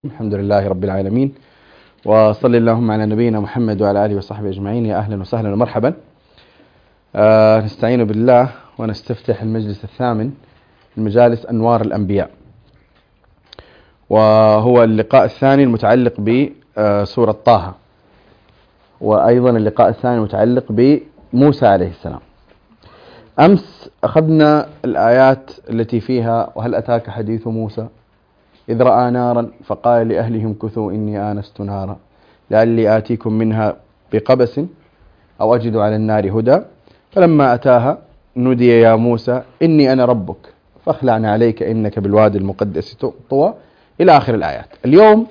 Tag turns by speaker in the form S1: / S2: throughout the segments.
S1: الحمد لله رب العالمين، وصلى اللهم على نبينا محمد وعلى آله وصحبه أجمعين. يا أهلا وسهلا ومرحبا. نستعين بالله ونستفتح المجلس الثامن من مجالس أنوار الأنبياء، وهو اللقاء الثاني المتعلق بسورة طه، وأيضا اللقاء الثاني المتعلق بموسى عليه السلام. أمس أخذنا الآيات التي فيها وهل أتاك حديث موسى إذ رأى نارا فقال لأهلهم كثوا إني آنست نارا لعلي آتيكم منها بقبس أو أجد على النار هدى فلما أتاها نودي يا موسى إني أنا ربك فاخلع عليك إنك بالوادي المقدس طوى إلى آخر الآيات. اليوم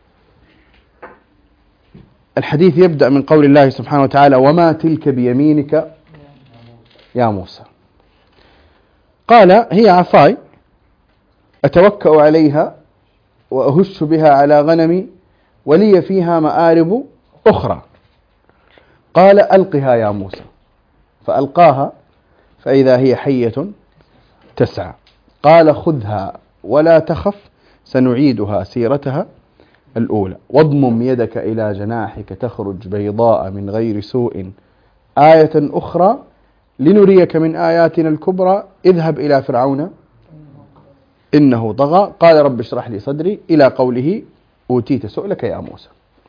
S1: الحديث يبدأ من قول الله سبحانه وتعالى: وما تلك بيمينك يا موسى. قال: هي عصاي أتوكأ عليها وأهش بها على غنمي ولي فيها مآرب أخرى. قال: ألقها يا موسى، فألقاها فإذا هي حية تسعى. قال: خذها ولا تخف سنعيدها سيرتها الأولى واضمم يدك إلى جناحك تخرج بيضاء من غير سوء آية أخرى لنريك من آياتنا الكبرى اذهب إلى فرعون إنه طغى قال رب اشرح لي صدري إلى قوله أوتيت سؤلك يا موسى.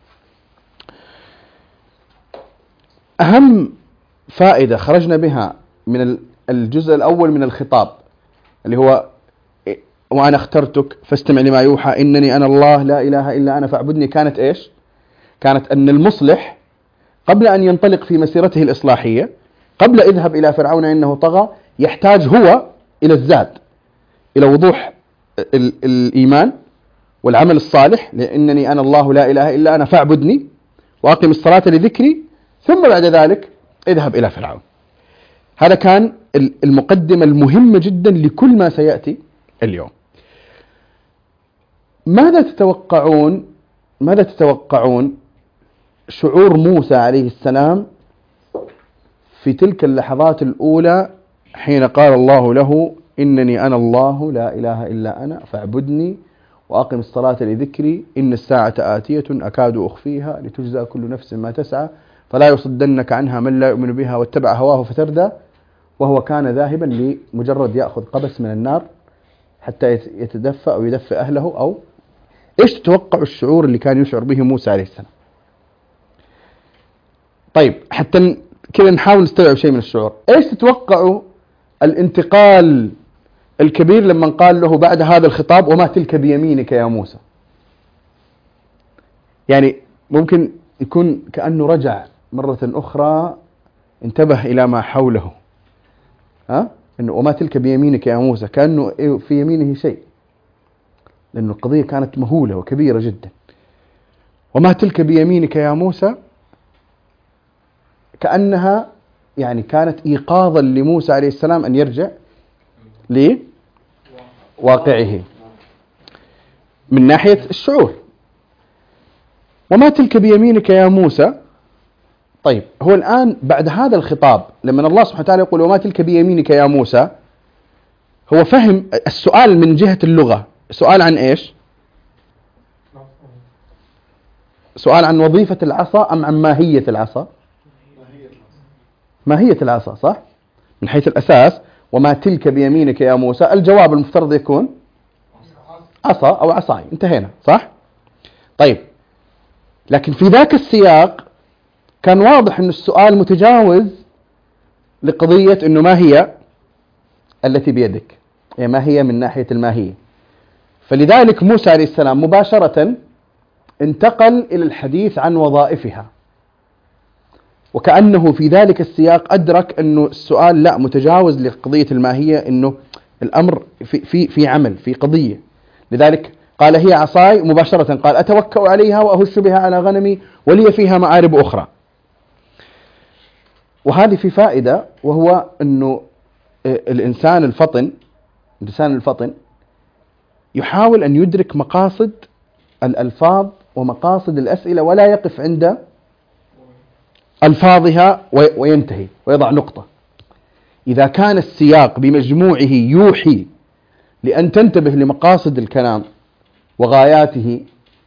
S1: أهم فائدة خرجنا بها من الجزء الأول من الخطاب اللي هو وأنا اخترتك فاستمع لما يوحى إنني أنا الله لا إله إلا أنا فاعبدني، كانت إيش؟ كانت أن المصلح قبل أن ينطلق في مسيرته الإصلاحية، قبل اذهب إلى فرعون إنه طغى، يحتاج هو إلى الزاد، إلى وضوح الإيمان والعمل الصالح، لأنني أنا الله لا إله إلا أنا فاعبدني وأقم الصلاة لذكري، ثم بعد ذلك اذهب إلى فرعون. هذا كان المقدمة المهمة جدا لكل ما سيأتي اليوم. ماذا تتوقعون شعور موسى عليه السلام في تلك اللحظات الأولى حين قال الله له إنني أنا الله لا إله إلا أنا فاعبدني وأقم الصلاة لذكري إن الساعة آتية أكاد أخفيها لتجزى كل نفس ما تسعى فلا يصدنك عنها من لا يؤمن بها واتبع هواه فتردى، وهو كان ذاهبا لمجرد يأخذ قبس من النار حتى يتدفى أو يدفئ أهله. أو إيش تتوقع الشعور اللي كان يشعر به موسى عليه السلام؟ طيب حتى كذا نحاول نستوعب شيء من الشعور. إيش تتوقعوا الانتقال الكبير لما قال له بعد هذا الخطاب وما تلك بيمينك يا موسى؟ يعني ممكن يكون كأنه رجع مرة أخرى، انتبه إلى ما حوله، إنه وما تلك بيمينك يا موسى، كأنه في يمينه شيء، لأن القضية كانت مهولة وكبيرة جدا. وما تلك بيمينك يا موسى كأنها يعني كانت إيقاظا لموسى عليه السلام أن يرجع لواقعه من ناحية الشعور. وما تلك بيمينك يا موسى. طيب هو الآن بعد هذا الخطاب لما الله سبحانه وتعالى يقول وما تلك بيمينك يا موسى، هو فهم السؤال من جهة اللغة سؤال عن إيش؟ سؤال عن وظيفة العصا أم عن ماهية العصا؟ ماهية العصا، صح؟ من حيث الأساس وما تلك بيمينك يا موسى، الجواب المفترض يكون عصا أو عصاي، انتهينا، صح؟ طيب لكن في ذاك السياق كان واضح أن السؤال متجاوز لقضية أنه ما هي التي بيدك، يعني ما هي من ناحية الماهية. فلذلك موسى عليه السلام مباشرة انتقل إلى الحديث عن وظائفها، وكأنه في ذلك السياق أدرك أنه السؤال لا متجاوز لقضية الماهية، أنه الأمر في عمل، في قضية. لذلك قال هي عصاي، مباشرة قال أتوكأ عليها وأهش بها على غنمي ولي فيها مآرب أخرى. وهذه في فائدة، وهو أنه الإنسان الفطن يحاول أن يدرك مقاصد الألفاظ ومقاصد الأسئلة ولا يقف عند ألفاظها وينتهي ويضع نقطة. إذا كان السياق بمجموعه يوحي لأن تنتبه لمقاصد الكلام وغاياته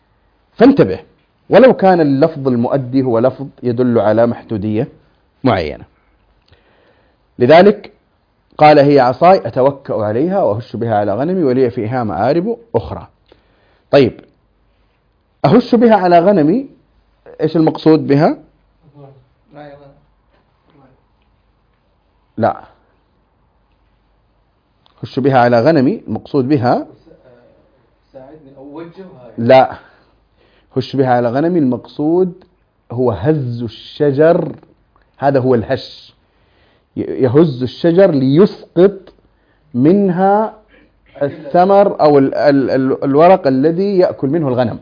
S1: فانتبه، ولو كان اللفظ المؤدي هو لفظ يدل على محدودية معينة. لذلك قال هي عصاي أتوكأ عليها وأهش بها على غنمي ولي فيها مآرب أخرى. طيب، أهش بها على غنمي، إيش المقصود بها؟ لا، هش بها على غنمي المقصود بها لا، هش بها على غنمي المقصود هو هز الشجر، هذا هو الهش، يهز الشجر ليسقط منها الثمر أو الورق الذي يأكل منه الغنم،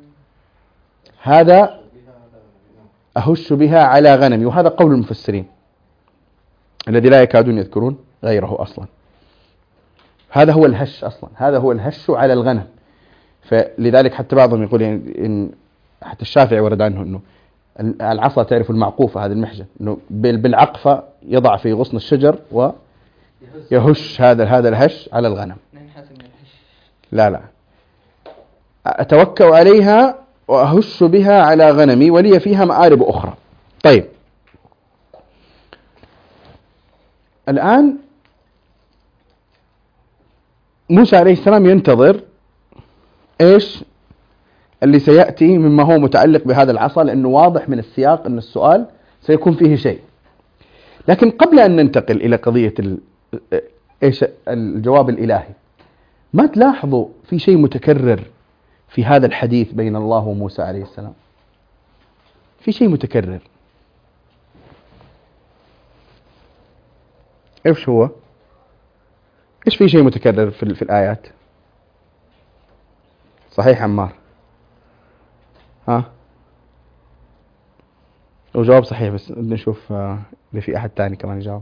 S1: هذا أهش بها على غنمي. وهذا قول المفسرين الذي لا يكادون يذكرون غيره أصلا. هذا هو الهش أصلا، هذا هو الهش على الغنم. فلذلك حتى بعضهم يقول إن حتى الشافعي ورد عنه أنه العصا تعرف المعقوفة، هذا المحجن، أنه بالعقفة يضع في غصن الشجر ويهش هذا الهش على الغنم. لا، أتوكأ عليها وأهش بها على غنمي ولي فيها مآرب أخرى. طيب، الآن موسى عليه السلام ينتظر إيش اللي سيأتي مما هو متعلق بهذا العصا، لأنه واضح من السياق أن السؤال سيكون فيه شيء. لكن قبل أن ننتقل إلى قضية إيش الجواب الإلهي، ما تلاحظوا في شيء متكرر في هذا الحديث بين الله وموسى عليه السلام؟ في شيء متكرر، إيش هو؟ إيش في شيء متكرر في الآيات؟ صحيح عمار؟ ها؟ هو جواب صحيح، بس بدنا نشوف إذا في أحد تاني كمان يجاوب.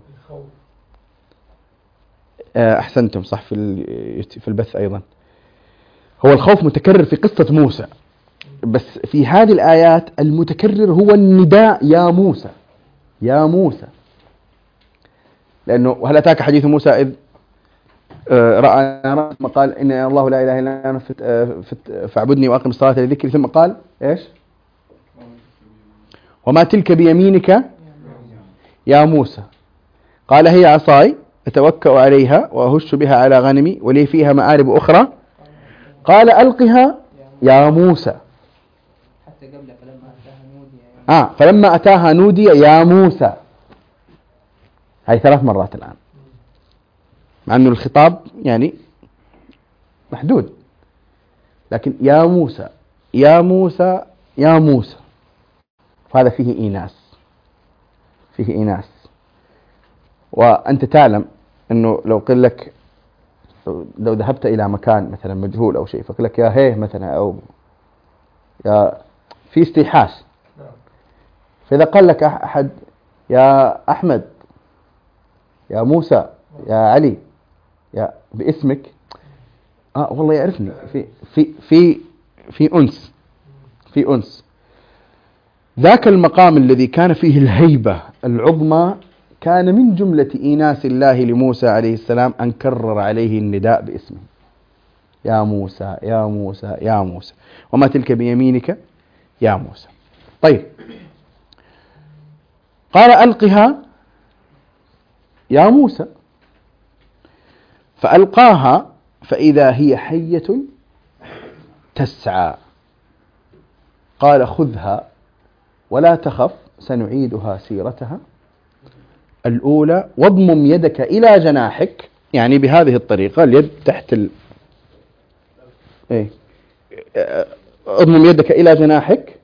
S1: أحسنتم، صح، في البث أيضا. هو الخوف متكرر في قصة موسى، بس في هذه الآيات المتكرر هو النداء يا موسى يا موسى. لأنه وهل أتاك حديث موسى إذ رأى نارا ثم قال إن الله لا إله إلا أنا فاعبدني وأقم الصلاة لذكري، ثم قال إيش؟ وما تلك بيمينك يا موسى؟ قال هي عصاي أتوكأ عليها وأهش بها على غنمي ولي فيها مآرب أخرى. قال ألقها يا موسى. حتى قبل فلما أتاها نودي يا موسى. هاي 3 مرات الآن، مع أنه الخطاب يعني محدود، لكن يا موسى يا موسى يا موسى، وهذا فيه إيناس. وأنت تعلم أنه لو قل لك، لو ذهبت إلى مكان مثلا مجهول أو شيء فقل لك يا هيه مثلا، أو يا في استيحاش، فإذا قال لك أحد يا أحمد يا موسى يا علي يا باسمك، والله يعرفني، في أنس. ذاك المقام الذي كان فيه الهيبة العظمى كان من جملة إيناس الله لموسى عليه السلام أن كرر عليه النداء باسمه يا موسى يا موسى يا موسى، وما تلك بيمينك يا موسى. طيب، قال ألقها يا موسى، فألقاها فإذا هي حية تسعى. قال خذها ولا تخف سنعيدها سيرتها الأولى واضمم يدك إلى جناحك، يعني بهذه الطريقة، اليد تحت اضمم يدك إلى جناحك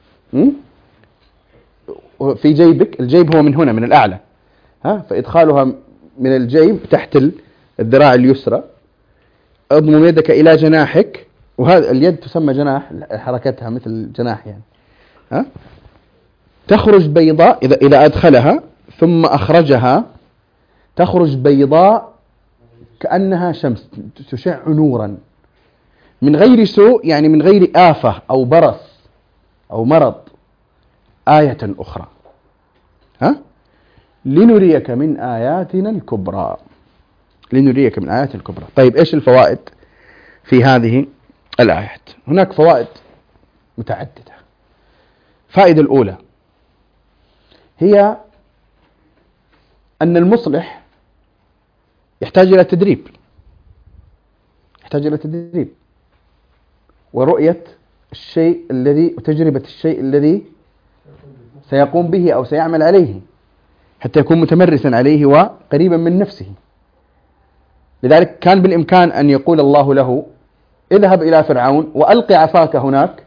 S1: في جيبك. الجيب هو من هنا من الأعلى، فإدخالها من الجيب تحت الذراع اليسرى. اضمم يدك إلى جناحك، وهذا اليد تسمى جناح، حركتها مثل الجناح يعني. تخرج بيضاء إذا أدخلها ثم أخرجها تخرج بيضاء كأنها شمس تشع نورا من غير سوء، يعني من غير آفة أو برص أو مرض. آية أخرى لنريك من آياتنا الكبرى. لنريك من آيات الكبرى. طيب، إيش الفوائد في هذه الآيات؟ هناك فوائد متعددة. الفائدة الأولى هي أن المصلح يحتاج إلى تدريب، ورؤية الشيء الذي وتجربة الشيء الذي سيقوم به أو سيعمل عليه حتى يكون متمرسا عليه وقريبا من نفسه. لذلك كان بالإمكان أن يقول الله له اذهب إلى فرعون وألق عصاك هناك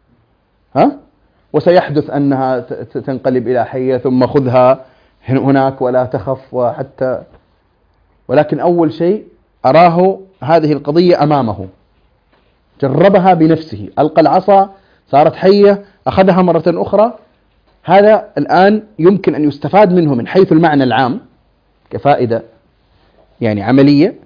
S1: وسيحدث أنها تنقلب إلى حية، ثم خذها هناك ولا تخف ولكن أول شيء أراه هذه القضية أمامه، جربها بنفسه، ألقى العصا صارت حية، أخذها مرة أخرى. هذا الآن يمكن أن يستفاد منه من حيث المعنى العام كفائدة يعني عملية،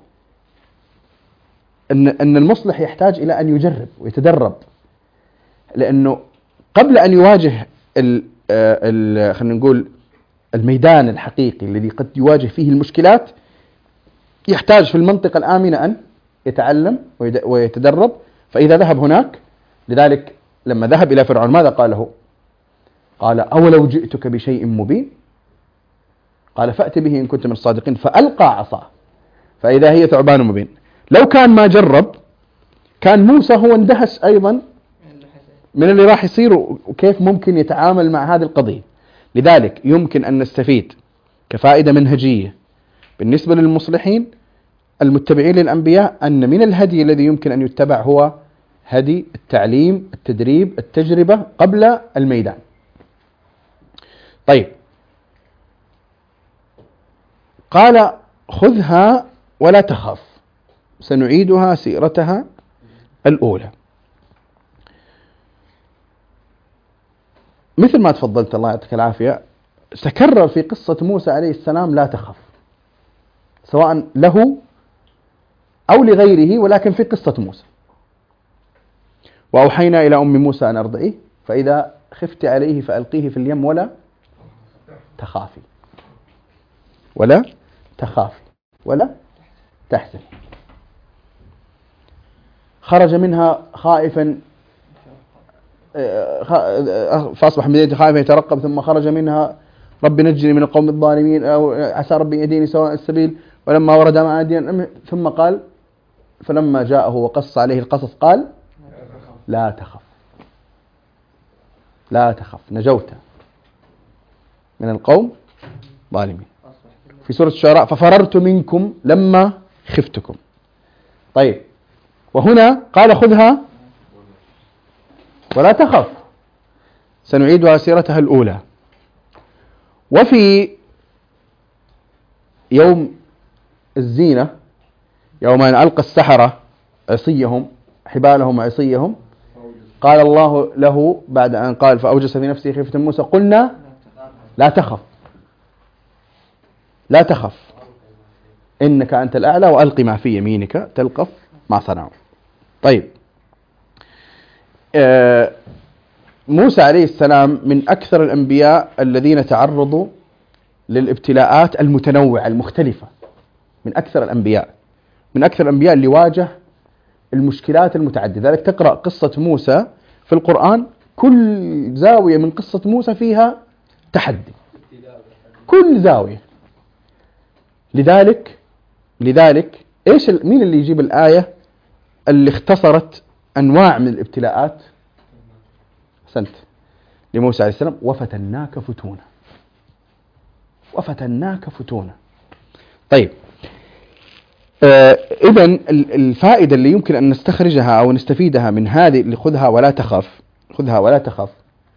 S1: أن المصلح يحتاج إلى أن يجرب ويتدرب، لأنه قبل أن يواجه خلينا نقول الميدان الحقيقي الذي قد يواجه فيه المشكلات، يحتاج في المنطقة الآمنة أن يتعلم ويتدرب. فإذا ذهب هناك، لذلك لما ذهب إلى فرعون ماذا قال له؟ قال أولو جئتك بشيء مبين، قال فأت به إن كنت من الصادقين، فألقى عصاه فإذا هي ثعبان مبين. لو كان ما جرب كان موسى هو اندهش أيضا من اللي راح يصير وكيف ممكن يتعامل مع هذه القضية. لذلك يمكن أن نستفيد كفائدة منهجية بالنسبة للمصلحين المتبعين للأنبياء أن من الهدي الذي يمكن أن يتبع هو هدي التعليم، التدريب، التجربة قبل الميدان. طيب، قال خذها ولا تخاف سنعيدها سيرتها الأولى. مثل ما تفضلت الله يعطيك العافية، تكرر في قصة موسى عليه السلام لا تخف، سواء له أو لغيره، ولكن في قصة موسى. وأوحينا إلى أم موسى أن أرضعيه فإذا خفت عليه فألقيه في اليم ولا تخافي ولا تحزني. خرج منها خائفا فأصبح من يده خائفا يترقب، ثم خرج منها رب نجني من القوم الظالمين أو عسى ربي يهديني سواء السبيل، ولما ورد ماء مدين ثم قال فلما جاءه وقص عليه القصص قال لا تخف نجوت من القوم الظالمين. في سورة الشعراء ففررت منكم لما خفتكم. طيب، وهنا قال خذها ولا تخف سنعيدها سيرتها الأولى. وفي يوم الزينة يوم أن ألقى السحرة عصيهم حبالهم وعصيهم، قال الله له بعد أن قال فأوجس في نفسه خيفة موسى قلنا لا تخف إنك أنت الأعلى وألق ما في يمينك تلقف ما صنعوا. طيب، موسى عليه السلام من أكثر الأنبياء الذين تعرضوا للابتلاءات المتنوعة المختلفة، من أكثر الأنبياء اللي واجه المشكلات المتعددة. ذلك تقرأ قصة موسى في القرآن كل زاوية من قصة موسى فيها تحدي، كل زاوية. لذلك مين اللي يجيب الآية اللي اختصرت أنواع من الابتلاءات؟ أحسنت، لموسى عليه السلام وفتناك فتونا. طيب، إذن الفائدة اللي يمكن أن نستخرجها أو نستفيدها من هذه اللي خذها ولا تخف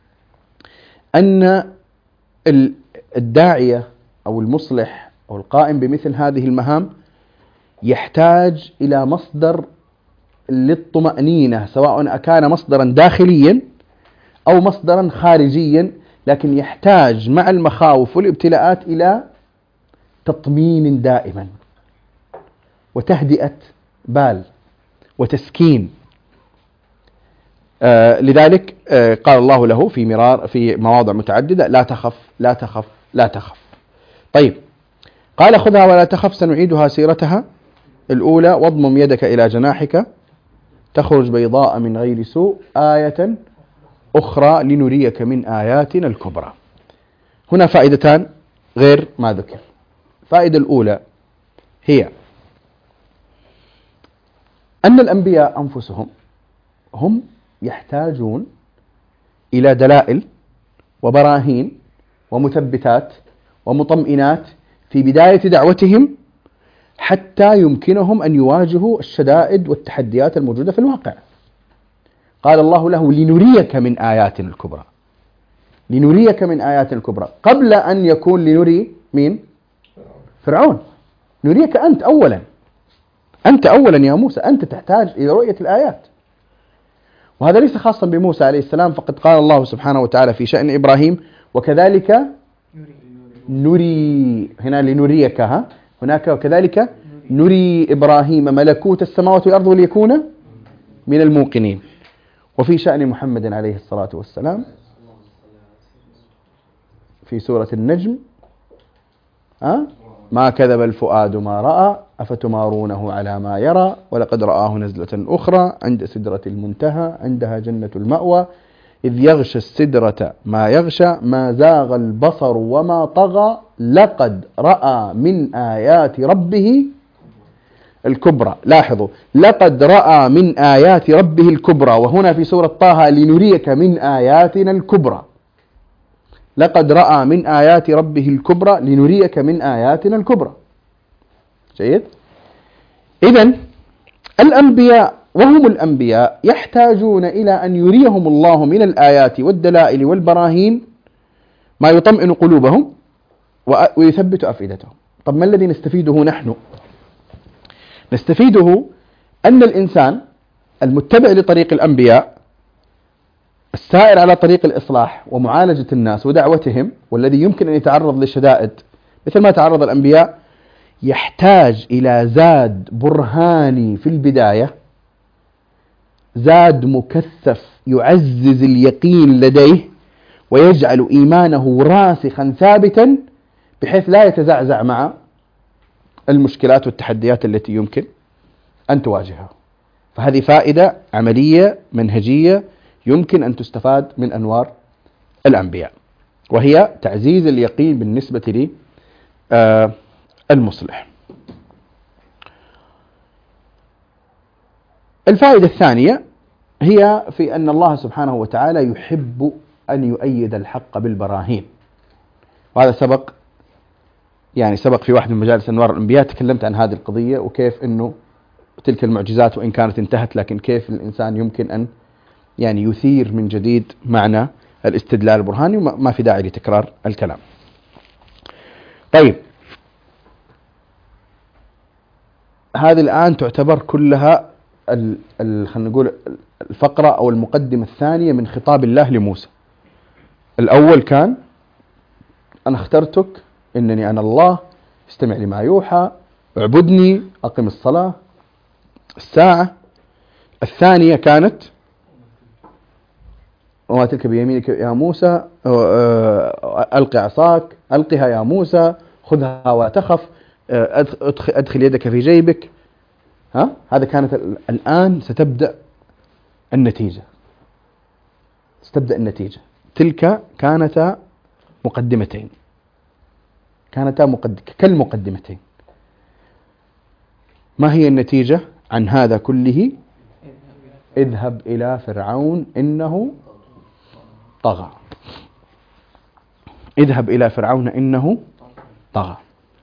S1: أن الداعية أو المصلح أو القائم بمثل هذه المهام يحتاج إلى مصدر للطمأنينة، سواء أكان مصدرا داخليا أو مصدرا خارجيا، لكن يحتاج مع المخاوف والابتلاءات إلى تطمين دائما وتهدئة بال وتسكين. لذلك قال الله له في مواضع متعددة لا تخف. طيب، قال خذها ولا تخف سنعيدها سيرتها الأولى واضمم يدك إلى جناحك تخرج بيضاء من غير سوء آية أخرى لنريك من آياتنا الكبرى. هنا فائدتان غير ما ذكر. الفائدة الأولى هي أن الأنبياء أنفسهم هم يحتاجون إلى دلائل وبراهين ومثبتات ومطمئنات في بداية دعوتهم حتى يمكنهم أن يواجهوا الشدائد والتحديات الموجودة في الواقع. قال الله له لنريك من آياتنا الكبرى، لنريك من آياتنا الكبرى، قبل أن يكون لنري مين؟ فرعون. نريك أنت أولا، أنت أولا يا موسى، أنت تحتاج إلى رؤية الآيات. وهذا ليس خاصا بموسى عليه السلام فقد. قال الله سبحانه وتعالى في شأن إبراهيم وكذلك نري، هنا لنريك، هناك وكذلك نري إبراهيم ملكوت السماوات والأرض وليكون من الموقنين. وفي شأن محمد عليه الصلاة والسلام في سورة النجم ما كذب الفؤاد ما رأى أفتمارونه على ما يرى ولقد رآه نزلة أخرى عند سدرة المنتهى عندها جنة المأوى إذ يغشى السدرة ما يغشى ما زاغ البصر وما طغى لقد رأى من آيات ربه الكبرى. لاحظوا، لقد رأى من آيات ربه الكبرى، وهنا في سورة طه لنريك من آياتنا الكبرى. لقد رأى من آيات ربه الكبرى لنريك من آياتنا الكبرى. جيد؟ إذن الأنبياء وهم الأنبياء يحتاجون إلى أن يريهم الله من الآيات والدلائل والبراهين ما يطمئن قلوبهم ويثبت أفئدتهم. طب ما الذي نستفيده نحن؟ نستفيده أن الإنسان المتبع لطريق الأنبياء السائر على طريق الإصلاح ومعالجة الناس ودعوتهم، والذي يمكن أن يتعرض لشدائد مثل ما تعرض الأنبياء، يحتاج إلى زاد برهاني في البداية، زاد مكثف يعزز اليقين لديه ويجعل إيمانه راسخا ثابتا بحيث لا يتزعزع مع المشكلات والتحديات التي يمكن أن تواجهها. فهذه فائدة عملية منهجية يمكن أن تستفاد من أنوار الأنبياء، وهي تعزيز اليقين بالنسبة للمصلح. الفائدة الثانية هي في أن الله سبحانه وتعالى يحب أن يؤيد الحق بالبراهين، وهذا سبق في واحد من مجالس أنوار الأنبياء تكلمت عن هذه القضية، وكيف أنه تلك المعجزات وإن كانت انتهت لكن كيف الإنسان يمكن أن يثير من جديد معنى الاستدلال البرهاني، وما في داعي لتكرار الكلام. طيب، هذه الآن تعتبر كلها خلينا نقول الفقرة أو المقدمة الثانية من خطاب الله لموسى. الأول كان أنا اخترتك، إنني أنا الله، استمع لما يوحى، اعبدني، أقم الصلاة، الساعة. الثانية كانت وما تلك بيمينك يا موسى، ألقي عصاك، ألقها يا موسى، خذها ولا تخف، أدخل يدك في جيبك. هذا كانت. الآن ستبدأ النتيجة. تلك كانتا مقدمتين، كالمقدمتين. ما هي النتيجة عن هذا كله؟ اذهب إلى فرعون إنه طغى. اذهب إلى فرعون إنه طغى.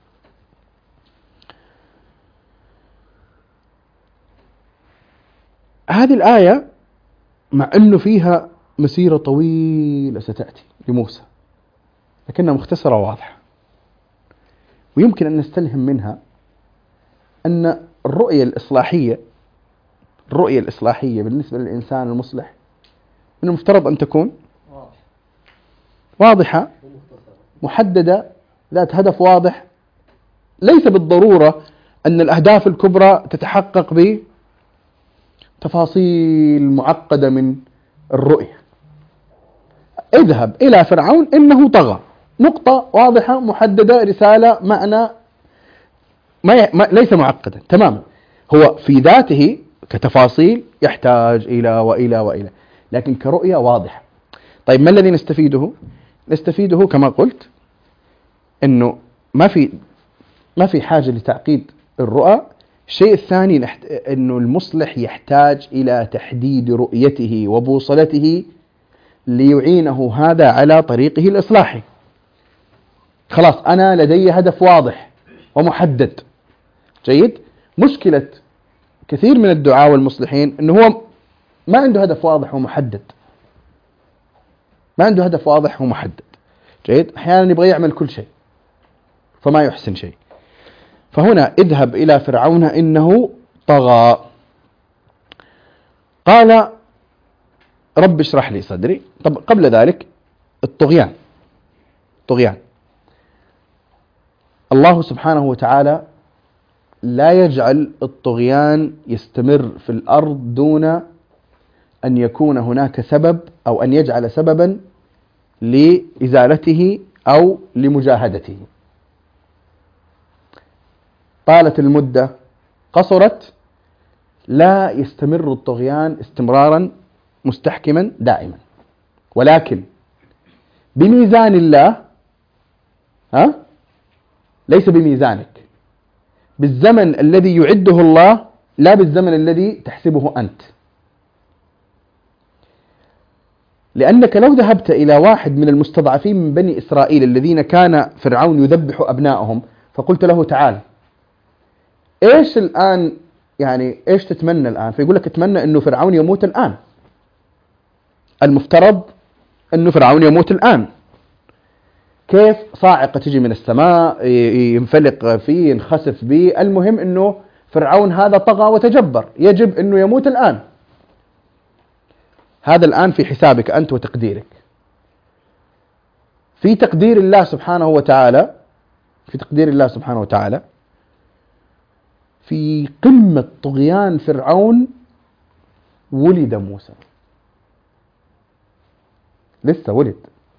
S1: هذه الآية مع أنه فيها مسيرة طويلة ستأتي لموسى، لكنها مختصرة وواضحة، ويمكن أن نستلهم منها أن الرؤية الإصلاحية بالنسبة للإنسان المصلح من المفترض أن تكون واضحة، محددة، ذات هدف واضح. ليس بالضرورة أن الأهداف الكبرى تتحقق بتفاصيل معقدة من الرؤية. اذهب إلى فرعون إنه طغى، نقطة واضحة محددة، رسالة، معنى، ليس معقدا تماما. هو في ذاته كتفاصيل يحتاج إلى وإلى وإلى، لكن كرؤية واضحة. طيب ما الذي نستفيده؟ نستفيده كما قلت أنه ما في حاجة لتعقيد الرؤى. الشيء الثاني أنه المصلح يحتاج إلى تحديد رؤيته وبوصلته ليعينه هذا على طريقه الإصلاحي. خلاص أنا لدي هدف واضح ومحدد. جيد. مشكلة كثير من الدعاة والمصلحين أنه هو ما عنده هدف واضح ومحدد. ما عنده هدف واضح ومحدد. جيد. أحيانا يبغى يعمل كل شيء فما يحسن شيء. فهنا اذهب إلى فرعون إنه طغى. قال رب اشرح لي صدري. طب قبل ذلك الطغيان. الله سبحانه وتعالى لا يجعل الطغيان يستمر في الأرض دون أن يكون هناك سبب أو أن يجعل سببا لإزالته أو لمجاهدته. طالت المدة قصرت، لا يستمر الطغيان استمرارا مستحكما دائما، ولكن بميزان الله، ليس بميزانك، بالزمن الذي يعده الله لا بالزمن الذي تحسبه أنت. لأنك لو ذهبت إلى واحد من المستضعفين من بني إسرائيل الذين كان فرعون يذبح أبنائهم فقلت له تعال إيش الآن، يعني إيش تتمنى الآن؟ فيقول لك أتمنى أنه فرعون يموت الآن. المفترض أنه فرعون يموت الآن. كيف؟ صاعقة تجي من السماء ينفلق فيه ينخسف به، المهم أنه فرعون هذا طغى وتجبر، يجب أنه يموت الآن. هذا الآن في حسابك أنت وتقديرك. في تقدير الله سبحانه وتعالى، في قمة طغيان فرعون ولد موسى. لسه ولد.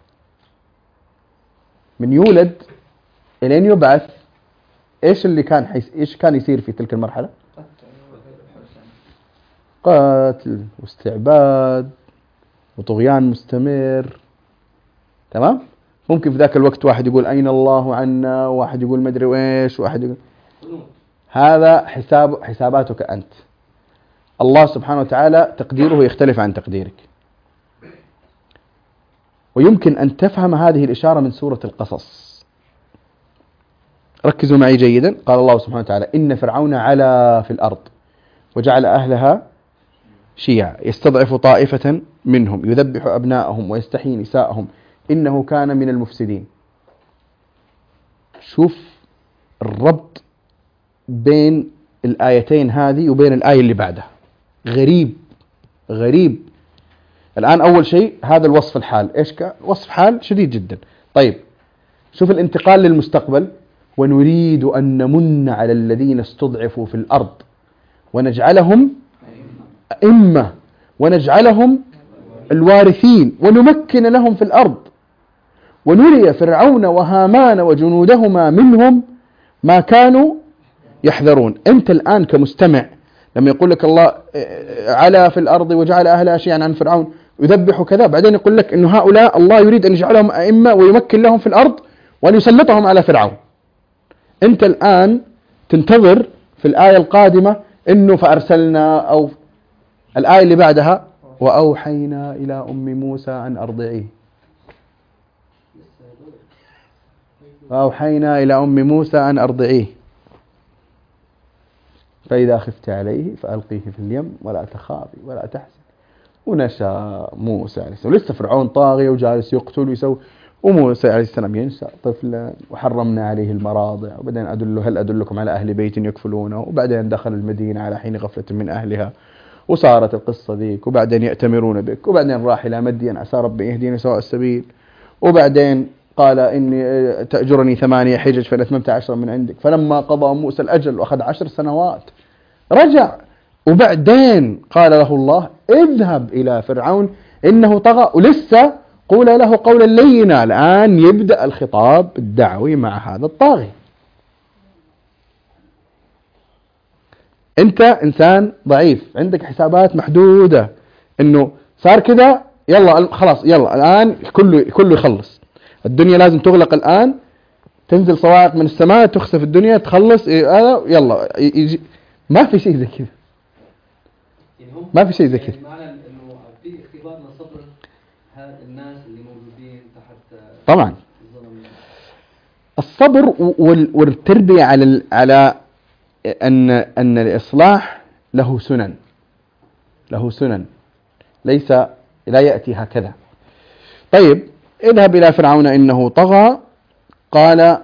S1: من يولد إلين يبعث إيش كان يصير في تلك المرحلة؟ قتل واستعباد وطغيان مستمر. تمام؟ ممكن في ذاك الوقت واحد يقول أين الله عنا، وواحد يقول مدري وإيش، وواحد يقول هذا حساباتك أنت. الله سبحانه وتعالى تقديره يختلف عن تقديرك. ويمكن أن تفهم هذه الإشارة من سورة القصص. ركزوا معي جيدا. قال الله سبحانه وتعالى إن فرعون علا في الأرض وجعل أهلها شيعا يستضعف طائفة منهم يذبح أبناءهم ويستحيي نساءهم إنه كان من المفسدين. شوف الربط بين الآيتين هذه وبين الآية اللي بعدها غريب. الآن أول شيء هذا الوصف الحال، إيش وصف حال شديد جدا. طيب شوف الانتقال للمستقبل. ونريد أن نمن على الذين استضعفوا في الأرض ونجعلهم أئمة ونجعلهم الوارثين ونمكن لهم في الأرض ونري فرعون وهامان وجنودهما منهم ما كانوا يحذرون. أنت الآن كمستمع لما يقول لك الله علا في الأرض وجعل أهلها شيعا عن فرعون يذبح كذا، بعدين يقول لك إنه هؤلاء الله يريد أن يجعلهم أئمة ويمكن لهم في الأرض وأن يسلطهم على فرعون. أنت الآن تنتظر في الآية القادمة إنه فأرسلنا، أو الآية اللي بعدها وأوحينا إلى أم موسى أن أرضعيه. وأوحينا إلى أم موسى أن أرضعيه فإذا خفت عليه فألقيه في اليم ولا تخافي ولا تحزن. ونشأ موسى عليه السلام، لسه فرعون طاغي وجالس يقتل ويسوي، وموسى عليه السلام ينشأ طفلا وحرمنا عليه المراضع. وبعدين هل أدلكم على أهل بيت يكفلونه. وبعدين دخل المدينة على حين غفلة من أهلها وصارت القصة ذيك. وبعدين يأتمرون بك. وبعدين راح إلى مدين عسى ربي يهديني سواء السبيل. وبعدين قال إني تأجرني 8 حجج فإن أتممت 10 من عندك. فلما قضى موسى الأجل وأخذ 10 سنوات رجع. وبعدين قال له الله اذهب إلى فرعون إنه طغى. ولسه قول له قولا لينا. الآن يبدأ الخطاب الدعوي مع هذا الطاغي. أنت إنسان ضعيف عندك حسابات محدودة، إنه صار كذا يلا خلاص، يلا الآن كله يخلص، الدنيا لازم تغلق الآن، تنزل صواعق من السماء تخسف الدنيا تخلص، يلا يجي. ما في شيء زي كذا، ما في شيء زي كذا.
S2: معنى انه في اختبار لصبر الناس اللي موجودين تحت
S1: طبعا الصبر والتربية على أن الإصلاح له سنن، ليس لا يأتي هكذا. طيب اذهب إلى فرعون إنه طغى، قال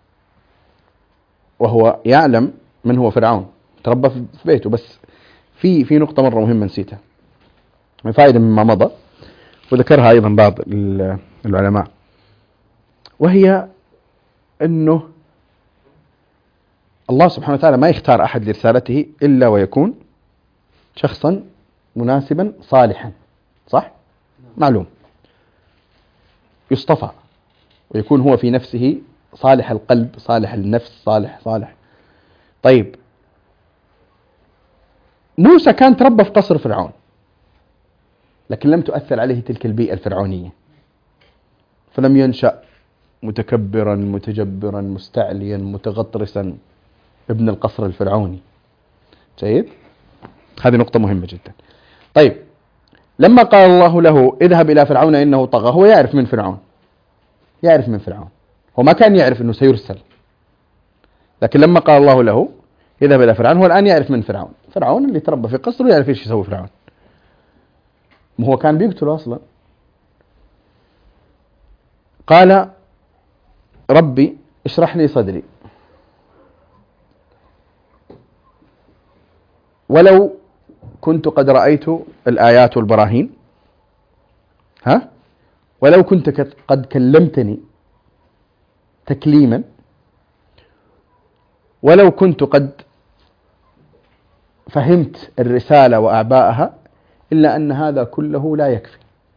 S1: وهو يعلم من هو فرعون، تربى في بيته. بس في نقطة مرة مهمة نسيتها، فائدة مما مضى وذكرها أيضا بعض العلماء، وهي أنه الله سبحانه وتعالى ما يختار أحد لرسالته إلا ويكون شخصا مناسبا صالحا، صح؟ معلوم، يصطفى ويكون هو في نفسه صالح القلب، صالح النفس، صالح. طيب موسى كان تربى في قصر فرعون، لكن لم تؤثر عليه تلك البيئة الفرعونية، فلم ينشأ متكبرا متجبرا مستعليا متغطرسا ابن القصر الفرعوني. جيد، هذه نقطة مهمة جدا. طيب لما قال الله له اذهب إلى فرعون إنه طغى، هو يعرف من فرعون، هو ما كان يعرف أنه سيرسل، لكن لما قال الله له اذهب إلى فرعون، هو الآن يعرف من فرعون اللي تربى في قصر ويعرف إيش يسوي فرعون، ما هو كان بيقتله أصلا. قال ربي اشرح لي صدري ولو كنت قد رأيت الآيات والبراهين، ولو كنت قد كلمتني تكليما، ولو كنت قد فهمت الرسالة وأعباءها، إلا أن هذا كله لا يكفي.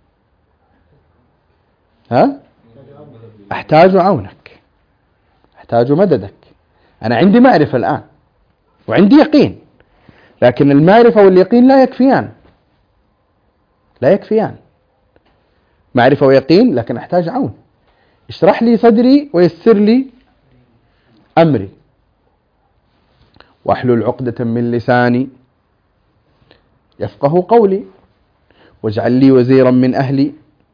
S1: أحتاج عونك، أحتاج مددك. أنا عندي معرفة الآن وعندي يقين، لكن المعرفة واليقين لا يكفيان. معرفة ويقين، لكن أحتاج عون. اشرح لي صدري ويسر لي أمري واحلل عقدة من لساني يفقه قولي واجعل لي وزيرا من أهلي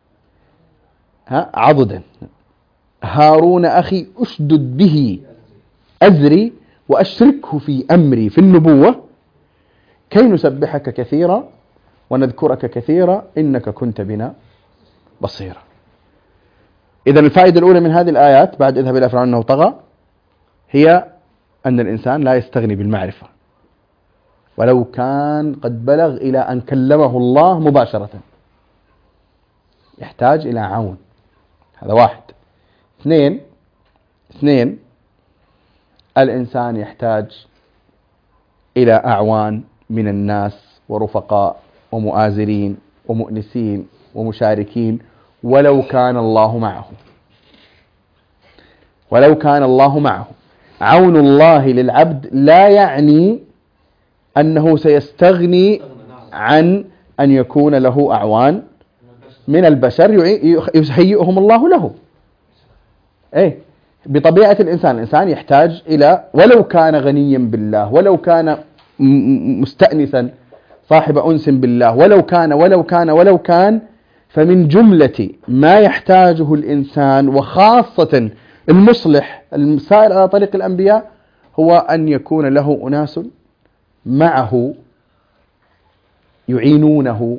S1: عضدا هارون أخي أشدد به أزري وأشركه في أمري في النبوة كي نسبحك كثيرا ونذكرك كثيرا إنك كنت بنا بصيرا. إذن الفائدة الأولى من هذه الآيات بعد اذهب إلى فرعون إنه طغى هي أن الإنسان لا يستغني بالمعرفة، ولو كان قد بلغ إلى أن كلمه الله مباشرة، يحتاج إلى عون. هذا واحد. اثنين الإنسان يحتاج إلى أعوان من الناس ورفقاء ومؤازرين ومؤنسين ومشاركين، ولو كان الله معه. عون الله للعبد لا يعني أنه سيستغني عن أن يكون له أعوان من البشر يهيئهم الله له. بطبيعة الإنسان يحتاج إلى، ولو كان غنيا بالله، ولو كان مستأنسا صاحب أنس بالله، ولو كان فمن جملة ما يحتاجه الإنسان وخاصة المصلح المسائر على طريق الأنبياء هو أن يكون له أناس معه يعينونه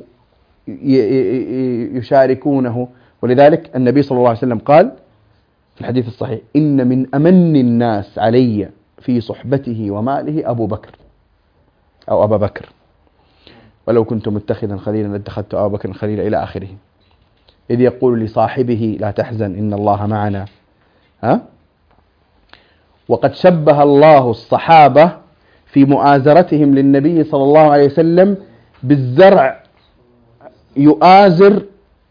S1: يشاركونه. ولذلك النبي صلى الله عليه وسلم قال في الحديث الصحيح إن من أمن الناس علي في صحبته وماله أبا بكر ولو كنت متخذا خليلا لاتخذت أبا بكر خليلا إلى آخره، إذ يقول لصاحبه لا تحزن إن الله معنا. وقد شبه الله الصحابة في مؤازرتهم للنبي صلى الله عليه وسلم بالزرع يؤازر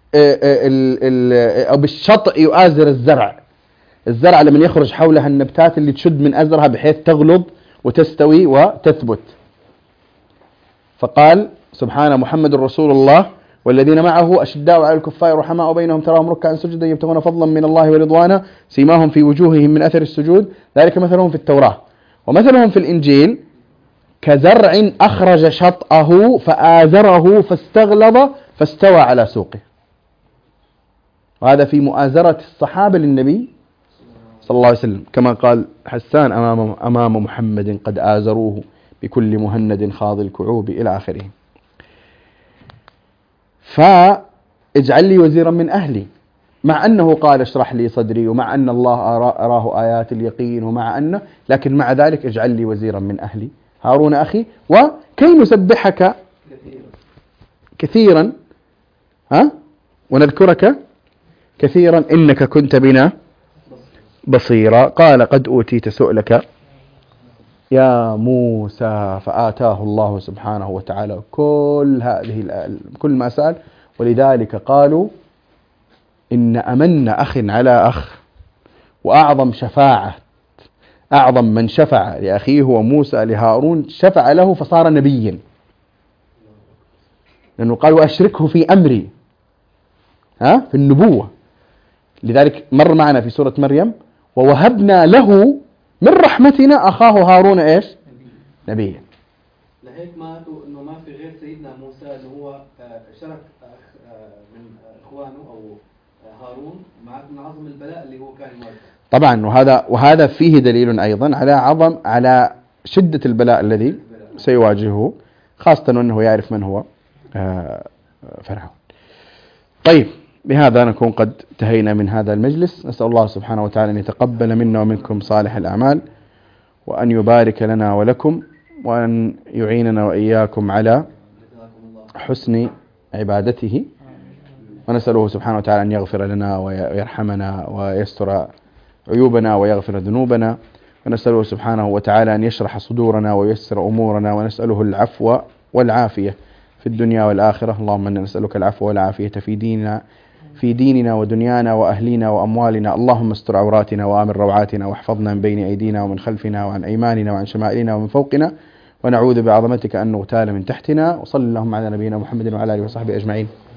S1: أو بالشطء يؤازر الزرع لمن يخرج حولها النبتات اللي تشد من أزرها بحيث تغلظ وتستوي وتثبت. فقال سبحانه محمد رسول الله والذين معه أشداء على الكفار رحماء بينهم تراهم ركعا سجدا يبتغون فضلا من الله ورضوانا سيماهم في وجوههم من أثر السجود ذلك مثلهم في التوراة. ومثلهم في الإنجيل كزرع أخرج شطأه فآزره فاستغلظ فاستوى على سوقه. وهذا في مؤازرة الصحابة للنبي صلى الله عليه وسلم، كما قال حسان أمام محمد قد آزروه بكل مهند خاض الكعوب إلى آخره. فاجعل لي وزيرا من أهلي، مع أنه قال اشرح لي صدري، ومع أن الله أراه آيات اليقين، ومع أنه لكن مع ذلك اجعل لي وزيرا من أهلي هارون أخي وكي نسبحك كثيرا ونذكرك كثيرا إنك كنت بنا بصيرا. قال قد أوتيت سؤلك يا موسى، فآتاه الله سبحانه وتعالى كل ما سأل. ولذلك قالوا إن أمن أخ على أخ وأعظم شفاعة، أعظم من شفع لأخيه هو موسى لهارون، شفع له فصار نبيا، لأنه قالوا أشركه في أمري في النبوة. لذلك مر معنا في سورة مريم ووهبنا له من رحمتنا أخاه هارون إيش؟ نبيا.
S2: لهيك ما إنه ما في غير سيدنا موسى إنه هو شرك من إخوانه أو هارون من عظم البلاء اللي هو كان يواجهه. طبعا وهذا فيه دليل أيضا على شدة البلاء الذي سيواجهه، خاصة أنه يعرف من هو فرعون. طيب، بهذا نكون قد انتهينا من هذا المجلس. نسأل الله سبحانه وتعالى أن يتقبل منا ومنكم صالح الأعمال، وأن يبارك لنا ولكم، وأن يعيننا وإياكم على حسن عبادته. ونسأله سبحانه وتعالى أن يغفر لنا ويرحمنا ويستر عيوبنا ويغفر ذنوبنا. ونسأله سبحانه وتعالى أن يشرح صدورنا وييسر أمورنا، ونسأله العفو والعافية في الدنيا والآخرة. اللهم إنا نسألك العفو والعافية في ديننا ودنيانا وأهلنا وأموالنا. اللهم استر عوراتنا وآمن روعاتنا، واحفظنا من بين أيدينا ومن خلفنا وعن أيماننا وعن شمائلنا ومن فوقنا، ونعوذ بعظمتك أن نغتال من تحتنا. وصلى اللهم على نبينا محمد وعلى آله وصحبه أجمعين.